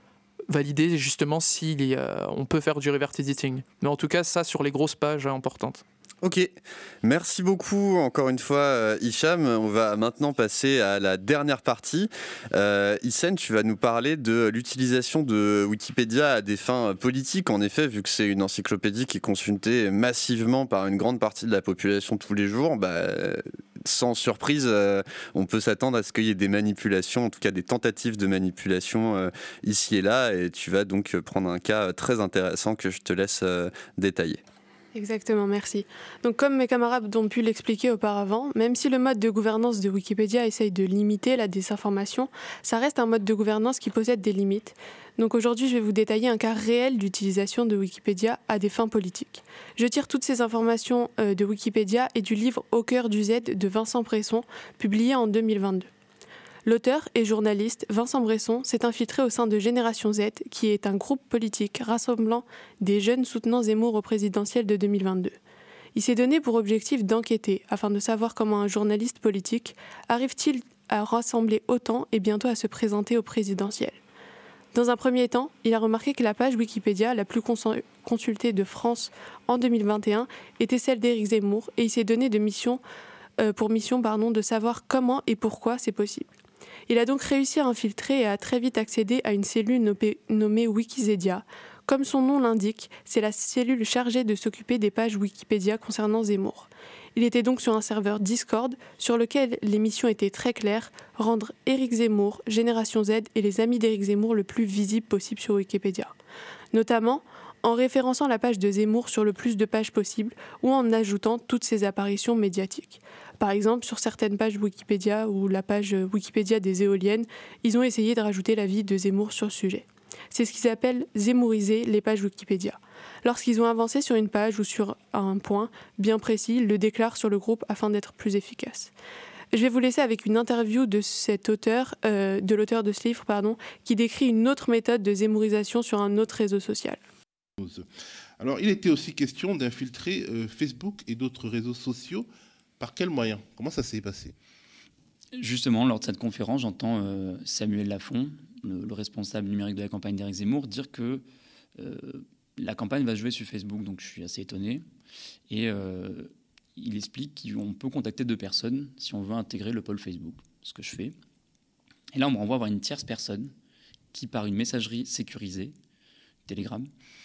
valider justement si euh, on peut faire du reverse editing. Mais en tout cas, ça sur les grosses pages importantes. Ok, merci beaucoup encore une fois euh, Hicham. On va maintenant passer à la dernière partie. Euh, Hissène, tu vas nous parler de l'utilisation de Wikipédia à des fins politiques. En effet, vu que c'est une encyclopédie qui est consultée massivement par une grande partie de la population tous les jours, bah, sans surprise, euh, on peut s'attendre à ce qu'il y ait des manipulations, en tout cas des tentatives de manipulation euh, ici et là. Et tu vas donc prendre un cas très intéressant que je te laisse euh, détailler. Exactement, merci. Donc comme mes camarades ont pu l'expliquer auparavant, même si le mode de gouvernance de Wikipédia essaye de limiter la désinformation, ça reste un mode de gouvernance qui possède des limites. Donc aujourd'hui, je vais vous détailler un cas réel d'utilisation de Wikipédia à des fins politiques. Je tire toutes ces informations euh, de Wikipédia et du livre Au cœur du Z de Vincent Bresson, publié en deux mille vingt-deux. L'auteur et journaliste Vincent Bresson s'est infiltré au sein de Génération Z, qui est un groupe politique rassemblant des jeunes soutenant Zemmour au présidentiel de deux mille vingt-deux. Il s'est donné pour objectif d'enquêter, afin de savoir comment un journaliste politique arrive-t-il à rassembler autant et bientôt à se présenter au présidentiel. Dans un premier temps, il a remarqué que la page Wikipédia la plus consultée de France en deux mille vingt et un était celle d'Éric Zemmour, et il s'est donné de mission, euh, pour mission pardon, de savoir comment et pourquoi c'est possible. Il a donc réussi à infiltrer et a très vite accédé à une cellule nommée Wikizedia. Comme son nom l'indique, c'est la cellule chargée de s'occuper des pages Wikipédia concernant Zemmour. Il était donc sur un serveur Discord sur lequel les missions étaient très claires, rendre Éric Zemmour, Génération Z et les amis d'Éric Zemmour le plus visible possible sur Wikipédia. Notamment en référençant la page de Zemmour sur le plus de pages possible ou en ajoutant toutes ses apparitions médiatiques. Par exemple, sur certaines pages Wikipédia ou la page Wikipédia des éoliennes, ils ont essayé de rajouter l'avis de Zemmour sur le sujet. C'est ce qu'ils appellent zémouriser les pages Wikipédia. Lorsqu'ils ont avancé sur une page ou sur un point bien précis, ils le déclarent sur le groupe afin d'être plus efficaces. Je vais vous laisser avec une interview de cet auteur, euh, de l'auteur de ce livre, pardon, qui décrit une autre méthode de zémourisation sur un autre réseau social. Alors, il était aussi question d'infiltrer euh, Facebook et d'autres réseaux sociaux. Par quels moyens ? Comment ça s'est passé ? Justement, lors de cette conférence, j'entends euh, Samuel Lafont, le, le responsable numérique de la campagne d'Éric Zemmour, dire que euh, la campagne va se jouer sur Facebook. Donc, je suis assez étonné. Et euh, il explique qu'on peut contacter deux personnes si on veut intégrer le pôle Facebook, ce que je fais. Et là, on me renvoie vers une tierce personne qui, par une messagerie sécurisée, Telegram,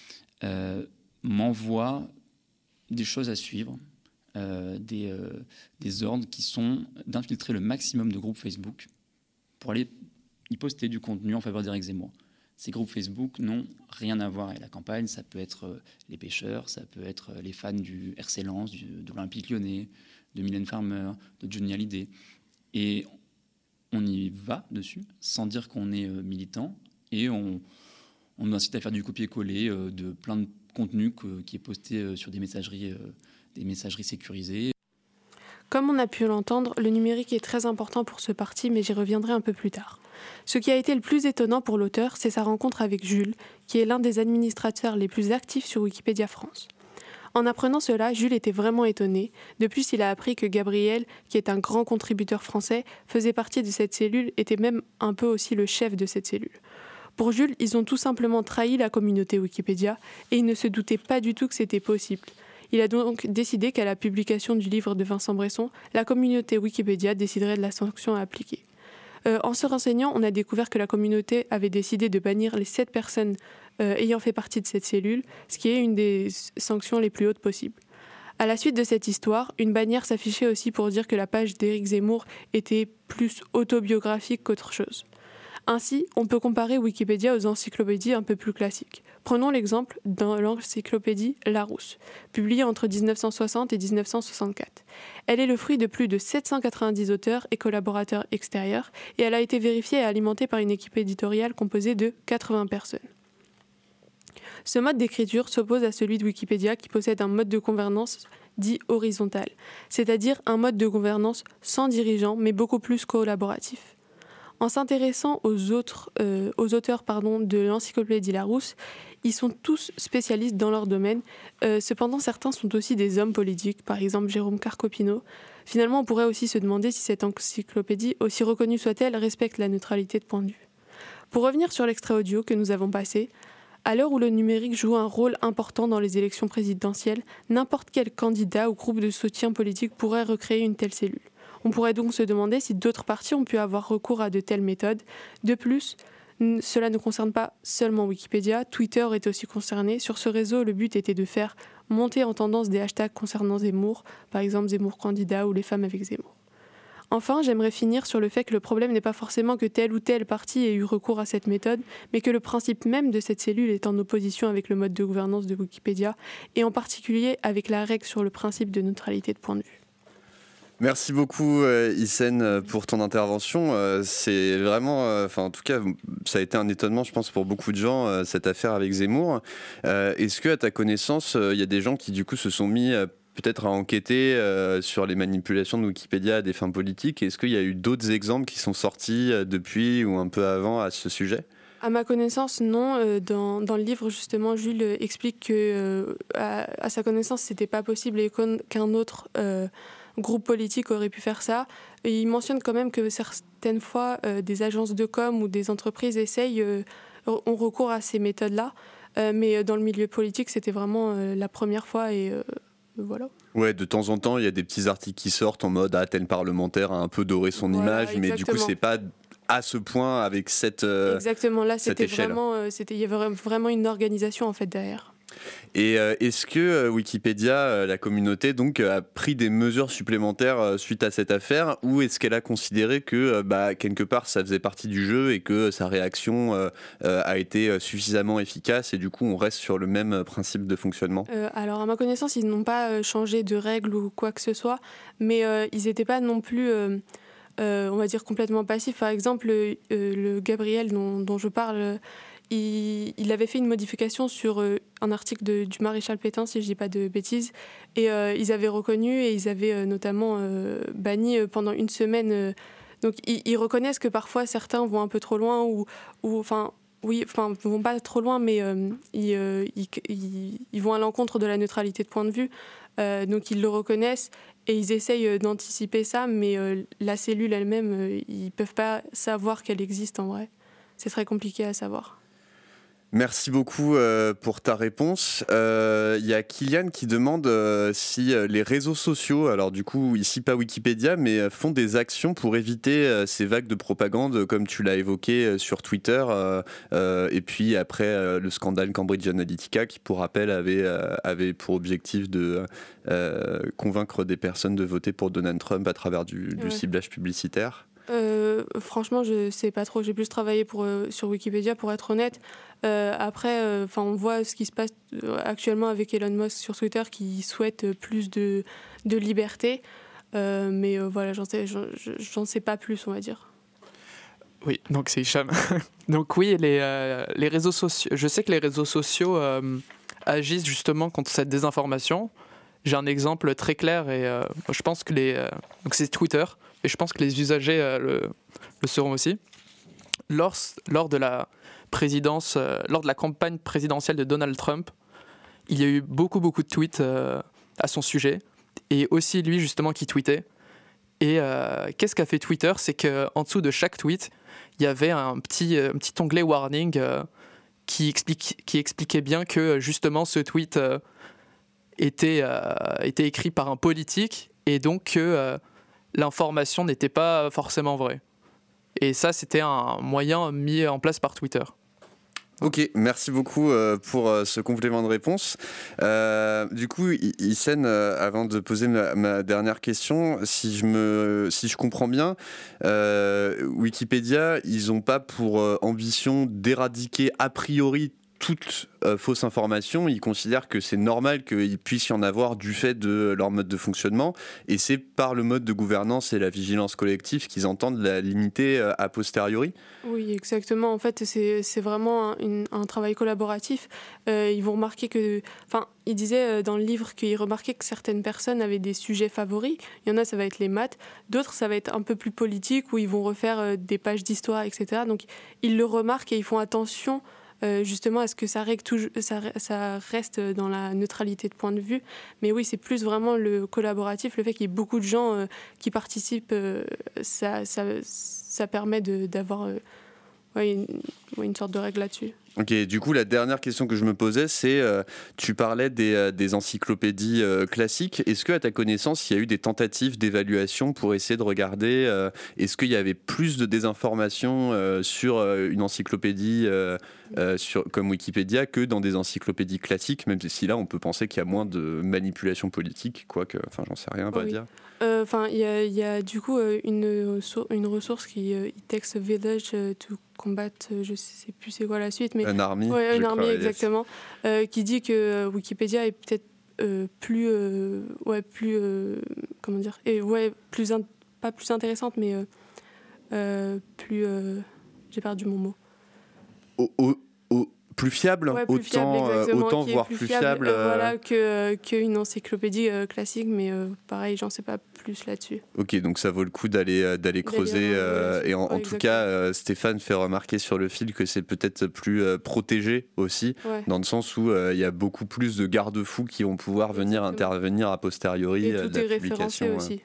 euh, m'envoie des choses à suivre. Euh, des, euh, des ordres qui sont d'infiltrer le maximum de groupes Facebook pour aller y poster du contenu en faveur d'Éric Zemmour. Ces groupes Facebook n'ont rien à voir avec la campagne. Ça peut être euh, les pêcheurs, ça peut être euh, les fans du R C Lens, du, de l'Olympique Lyonnais, de Mylène Farmer, de Johnny Hallyday. Et on y va dessus sans dire qu'on est euh, militant et on, on nous incite à faire du copier-coller euh, de plein de contenu que, qui est posté euh, sur des messageries euh, des messageries sécurisées. Comme on a pu l'entendre, le numérique est très important pour ce parti, mais j'y reviendrai un peu plus tard. Ce qui a été le plus étonnant pour l'auteur, c'est sa rencontre avec Jules, qui est l'un des administrateurs les plus actifs sur Wikipédia France. En apprenant cela, Jules était vraiment étonné. De plus, il a appris que Gabriel, qui est un grand contributeur français, faisait partie de cette cellule, était même un peu aussi le chef de cette cellule. Pour Jules, ils ont tout simplement trahi la communauté Wikipédia et il ne se doutait pas du tout que c'était possible. Il a donc décidé qu'à la publication du livre de Vincent Bresson, la communauté Wikipédia déciderait de la sanction à appliquer. Euh, en se renseignant, on a découvert que la communauté avait décidé de bannir les sept personnes euh, ayant fait partie de cette cellule, ce qui est une des sanctions les plus hautes possibles. À la suite de cette histoire, une bannière s'affichait aussi pour dire que la page d'Éric Zemmour était plus autobiographique qu'autre chose. Ainsi, on peut comparer Wikipédia aux encyclopédies un peu plus classiques. Prenons l'exemple de l'encyclopédie Larousse, publiée entre dix-neuf cent soixante et dix-neuf cent soixante-quatre. Elle est le fruit de plus de sept cent quatre-vingt-dix auteurs et collaborateurs extérieurs et elle a été vérifiée et alimentée par une équipe éditoriale composée de quatre-vingts personnes. Ce mode d'écriture s'oppose à celui de Wikipédia qui possède un mode de gouvernance dit horizontal, c'est-à-dire un mode de gouvernance sans dirigeant mais beaucoup plus collaboratif. En s'intéressant aux, autres, euh, aux auteurs pardon, de l'encyclopédie Larousse, ils sont tous spécialistes dans leur domaine. Euh, cependant, certains sont aussi des hommes politiques, par exemple Jérôme Carcopino. Finalement, on pourrait aussi se demander si cette encyclopédie, aussi reconnue soit-elle, respecte la neutralité de point de vue. Pour revenir sur l'extrait audio que nous avons passé, à l'heure où le numérique joue un rôle important dans les élections présidentielles, n'importe quel candidat ou groupe de soutien politique pourrait recréer une telle cellule. On pourrait donc se demander si d'autres partis ont pu avoir recours à de telles méthodes. De plus, n- cela ne concerne pas seulement Wikipédia, Twitter est aussi concerné. Sur ce réseau, le but était de faire monter en tendance des hashtags concernant Zemmour, par exemple Zemmour candidat ou les femmes avec Zemmour. Enfin, j'aimerais finir sur le fait que le problème n'est pas forcément que tel ou tel parti ait eu recours à cette méthode, mais que le principe même de cette cellule est en opposition avec le mode de gouvernance de Wikipédia, et en particulier avec la règle sur le principe de neutralité de point de vue. Merci beaucoup euh, Hissène pour ton intervention. Euh, c'est vraiment, enfin euh, en tout cas, ça a été un étonnement, je pense, pour beaucoup de gens euh, cette affaire avec Zemmour. Euh, est-ce que, à ta connaissance, il euh, y a des gens qui du coup se sont mis euh, peut-être à enquêter euh, sur les manipulations de Wikipédia à des fins politiques? Est-ce qu'il y a eu d'autres exemples qui sont sortis euh, depuis ou un peu avant à ce sujet? À ma connaissance, non. Euh, dans, dans le livre, justement, Jules explique que, euh, à, à sa connaissance, c'était pas possible et qu'un autre euh, groupe politique aurait pu faire ça. Et il mentionne quand même que certaines fois, euh, des agences de com ou des entreprises essayent, euh, ont recours à ces méthodes-là. Euh, mais dans le milieu politique, c'était vraiment euh, la première fois et euh, voilà. Ouais, de temps en temps, il y a des petits articles qui sortent en mode ah, tel parlementaire a un peu doré son Voilà, image, mais du coup, c'est pas à ce point avec cette euh, Exactement, là, c'était échelle. vraiment, euh, c'était, il y avait vraiment une organisation en fait derrière. Et euh, est-ce que euh, Wikipédia, euh, la communauté, donc, euh, a pris des mesures supplémentaires euh, suite à cette affaire, ou est-ce qu'elle a considéré que, euh, bah, quelque part, ça faisait partie du jeu et que sa réaction euh, euh, a été suffisamment efficace et du coup, on reste sur le même principe de fonctionnement? euh, Alors, à ma connaissance, ils n'ont pas euh, changé de règles ou quoi que ce soit, mais euh, ils n'étaient pas non plus, euh, euh, on va dire, complètement passifs. Par exemple, euh, le Gabriel dont, dont je parle, Il, il avait fait une modification sur euh, un article de, du maréchal Pétain, si je ne dis pas de bêtises, et euh, ils avaient reconnu et ils avaient euh, notamment euh, banni euh, pendant une semaine. Euh, donc ils, ils reconnaissent que parfois certains vont un peu trop loin, ou, ou enfin, oui, enfin, vont pas trop loin, mais euh, ils, euh, ils, ils, ils vont à l'encontre de la neutralité de point de vue. Euh, donc ils le reconnaissent et ils essayent d'anticiper ça, mais euh, la cellule elle-même, euh, ils ne peuvent pas savoir qu'elle existe en vrai. C'est très compliqué à savoir. Merci beaucoup euh, pour ta réponse. Il euh, y a Kylian qui demande euh, si euh, les réseaux sociaux, alors du coup ici pas Wikipédia, mais euh, font des actions pour éviter euh, ces vagues de propagande comme tu l'as évoqué euh, sur Twitter euh, euh, et puis après euh, le scandale Cambridge Analytica qui pour rappel avait, euh, avait pour objectif de euh, convaincre des personnes de voter pour Donald Trump à travers du, du ouais. ciblage publicitaire. Euh, franchement, je sais pas trop. J'ai plus travaillé pour, euh, sur Wikipédia, pour être honnête. Euh, après, euh, on voit ce qui se passe actuellement avec Elon Musk sur Twitter, qui souhaite plus de, de liberté. Euh, mais euh, voilà, j'en sais, j'en, j'en sais pas plus, on va dire. Oui, donc c'est Hicham. Donc oui, les, euh, les réseaux sociaux. Je sais que les réseaux sociaux euh, agissent justement contre cette désinformation. J'ai un exemple très clair et euh, je pense que les. Euh, donc c'est Twitter. Et je pense que les usagers euh, le, le seront aussi. Lors, lors, de la présidence, euh, lors de la campagne présidentielle de Donald Trump, il y a eu beaucoup, beaucoup de tweets euh, à son sujet. Et aussi lui, justement, qui tweetait. Et euh, qu'est-ce qu'a fait Twitter? C'est qu'en dessous de chaque tweet, il y avait un petit, un petit onglet warning euh, qui, explique, qui expliquait bien que, justement, ce tweet euh, était, euh, était écrit par un politique et donc que... Euh, l'information n'était pas forcément vraie. Et ça, c'était un moyen mis en place par Twitter. Ok, merci beaucoup euh, pour euh, ce complément de réponse. Euh, du coup, Hissène, euh, avant de poser ma, ma dernière question, si je, me, si je comprends bien, euh, Wikipédia, ils n'ont pas pour euh, ambition d'éradiquer a priori toute euh, fausse information. Ils considèrent que c'est normal qu'il puisse y en avoir du fait de leur mode de fonctionnement, et c'est par le mode de gouvernance et la vigilance collective qu'ils entendent la limiter euh, a posteriori. Oui, exactement. En fait, c'est, c'est vraiment un, une, un travail collaboratif. Euh, ils vont remarquer que... Enfin, il disait dans le livre qu'ils remarquaient que certaines personnes avaient des sujets favoris. Il y en a, ça va être les maths. D'autres, ça va être un peu plus politique, où ils vont refaire des pages d'histoire, et cetera. Donc, ils le remarquent et ils font attention Euh, justement à ce que ça, règle tout, ça, ça reste dans la neutralité de point de vue. Mais oui, c'est plus vraiment le collaboratif, le fait qu'il y ait beaucoup de gens euh, qui participent, euh, ça, ça, ça permet de, d'avoir, euh, ouais, une, ouais, une sorte de règle là-dessus. Ok, du coup, la dernière question que je me posais, c'est, euh, tu parlais des, euh, des encyclopédies euh, classiques. Est-ce qu'à ta connaissance, il y a eu des tentatives d'évaluation pour essayer de regarder, euh, est-ce qu'il y avait plus de désinformation euh, sur euh, une encyclopédie euh, euh, sur, comme Wikipédia que dans des encyclopédies classiques, même si là, on peut penser qu'il y a moins de manipulation politique, quoique, enfin, j'en sais rien, à oui. dire. Enfin, il y, y a du coup une, une ressource qui euh, It takes a village to combat, je sais plus c'est quoi la suite, mais un army, ouais, une army crois, exactement, yes. euh, qui dit que Wikipédia est peut-être euh, plus, euh, ouais, plus, euh, comment dire, et ouais, plus, in, pas plus intéressante, mais euh, euh, plus, euh, j'ai perdu mon mot. Au, au, au plus fiable, ouais, plus autant, fiable, euh, autant voire plus, plus fiable, fiable euh, voilà, que qu'une encyclopédie euh, classique, mais euh, pareil, j'en sais pas plus là-dessus. Ok, donc ça vaut le coup d'aller d'aller creuser. Euh, et en, en tout cas, euh, Stéphane fait remarquer sur le fil que c'est peut-être plus euh, protégé aussi, ouais. dans le sens où il euh, y a beaucoup plus de garde-fous qui vont pouvoir exactement. venir intervenir a posteriori. Et tout de la est référencé publication, aussi. Euh.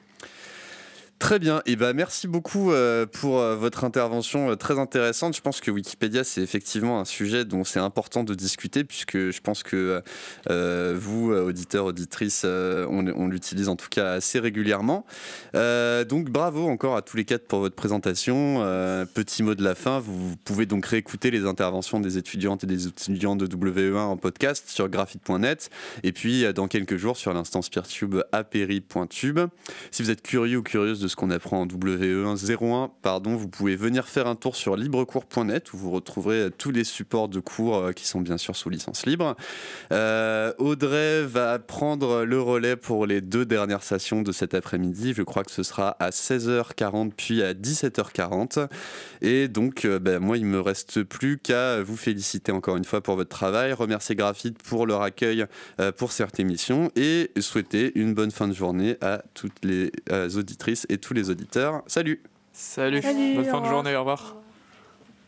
Très bien, et ben merci beaucoup euh, pour euh, votre intervention euh, très intéressante. Je pense que Wikipédia, c'est effectivement un sujet dont c'est important de discuter, puisque je pense que euh, vous, auditeurs, auditrices, euh, on, on l'utilise en tout cas assez régulièrement. Euh, donc bravo encore à tous les quatre pour votre présentation. Euh, petit mot de la fin, vous pouvez donc réécouter les interventions des étudiantes et des étudiants de W E un en podcast sur graphite point net, et puis dans quelques jours sur l'instance Peertube apéri point tube. Si vous êtes curieux ou curieuse de ce qu'on apprend en W E un zéro un, pardon, vous pouvez venir faire un tour sur librecours point net où vous retrouverez tous les supports de cours qui sont bien sûr sous licence libre. Euh, Audrey va prendre le relais pour les deux dernières sessions de cet après-midi. Je crois que ce sera à seize heures quarante puis à dix-sept heures quarante. Et donc, euh, ben, moi, il ne me reste plus qu'à vous féliciter encore une fois pour votre travail, remercier Graphite pour leur accueil euh, pour cette émission et souhaiter une bonne fin de journée à toutes les euh, auditrices et tous les auditeurs. Salut. Salut, Salut, bonne fin de journée, au revoir.